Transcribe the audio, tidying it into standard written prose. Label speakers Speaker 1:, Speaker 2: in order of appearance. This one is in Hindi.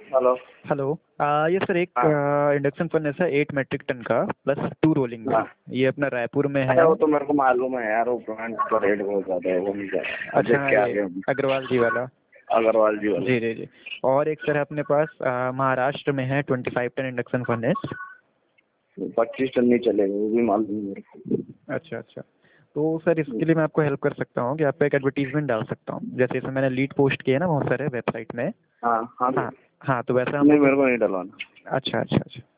Speaker 1: हेलो।
Speaker 2: हेलो। ये सर एक
Speaker 1: हाँ
Speaker 2: इंडक्शन फर्नेस है 8 मेट्रिक टन का प्लस 2 रोलिंग में।
Speaker 1: हाँ।
Speaker 2: ये अपना रायपुर में है।
Speaker 1: अरे वो तो मेरे को मालूम है यार, वो ब्रांड का रेट बहुत ज्यादा है, वो नहीं जा रहा,
Speaker 2: अच्छा,
Speaker 1: देख
Speaker 2: हाँ,
Speaker 1: के आ
Speaker 2: ये
Speaker 1: गए हम।
Speaker 2: अग्रवाल जी वाला।
Speaker 1: अग्रवाल जी वाला।
Speaker 2: जी जी जी। और एक सर है अपने पास महाराष्ट्र में है 25 टन इंडक्शन फर्नेस।
Speaker 1: 25 टन नहीं चलेगा, वो भी मालूम है मेरे को।
Speaker 2: अच्छा अच्छा। तो सर इसके लिए मैं आपको हेल्प कर सकता हूँ कि आपको एक एडवर्टीजमेंट डाल सकता हूँ, जैसे इसमें मैंने लीड पोस्ट किया है ना बहुत सारे वेबसाइट में।
Speaker 1: हाँ हाँ।
Speaker 2: हाँ हाँ, तो वैसा हम
Speaker 1: नहीं,
Speaker 2: लोग।
Speaker 1: मेरे को नहीं डलवाना।
Speaker 2: अच्छा अच्छा अच्छा।